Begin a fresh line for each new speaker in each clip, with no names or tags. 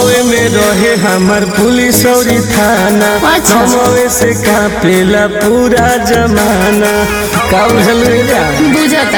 हथवे में रहे हमार पुलिस और थाना, नमवे से कापेला पूरा जमाना। का
बुझता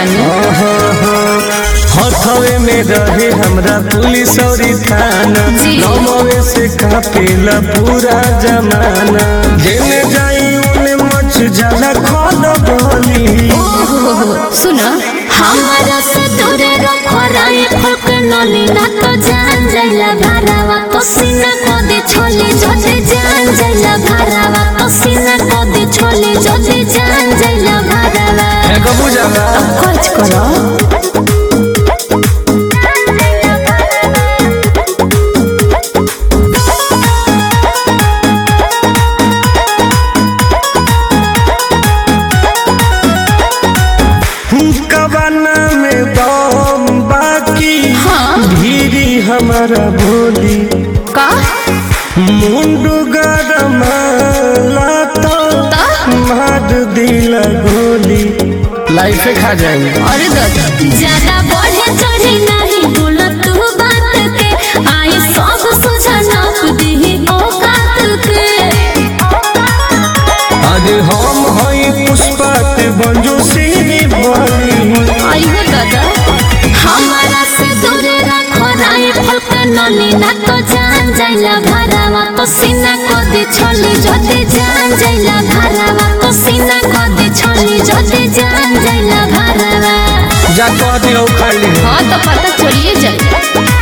हथवे में रहे हमरा पुलिस और थाना, नमवे से कापेला पूरा जमाना। जेने जाई उने मच जाला खोल बोली।
सुना हमारा से दूरे रखो राय फक नली ना तो जान जाइला भरावा तो सीना को दे छोली जोते जान जाइला भरावा तो सीना को दे छोली जोते जान जाइला भरावा।
एगो बुझावा
कुछ करो
हमारा बोली
का
मुंडू गरमाला तो मार दिला गोली। लाइफ खा जाएंगे।
अरे ज्यादा बढ़े चढ़े नहीं बोला तू बात के आई सब सोचा नाप दी औकात के।
अरे हम हई पुष्पत बंजू सिरी बोली।
आई हो दादा हमारा से दूरे रखो राय फलक नली ना तो जान जाइला भरावा तो सीना को दे छोली जोते जान जाइला भरावा तो सीना को दे छोली जोते जान जाइला भरावा।
जा कह दियो खाली।
हाँ तो पता चलिए जाए।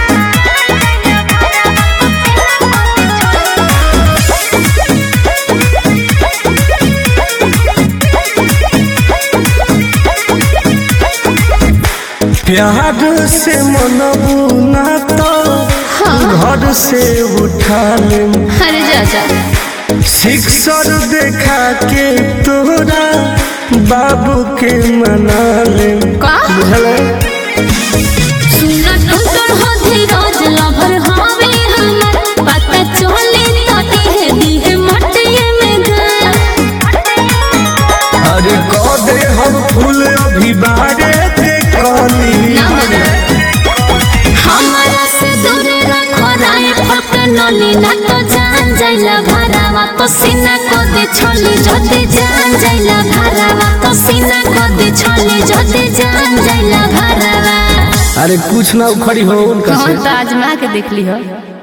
प्यार से मनबू ना तो घर से उठा ले।
अरे जा
सिक्सर देखा के तोरा बाबू के मना ले।
का
बुझले
सुना टुटुर हो धीरज लभर हवे हमर पता चले तो दिहे दिहे मटिए में गा।
अरे कह दे हम फूल अभी बारे के कली।
हमारा से दूरे रखो राय फक नली ना तो जान जाइला भरावा तो सीना को दे छोली जोते जान जाइला भरावा तो सीना को दे छोली जोते जान जाइला भरावा।
अरे कुछ ना उखड़ी हो उनका से।
तो आजमा के देख ली हो।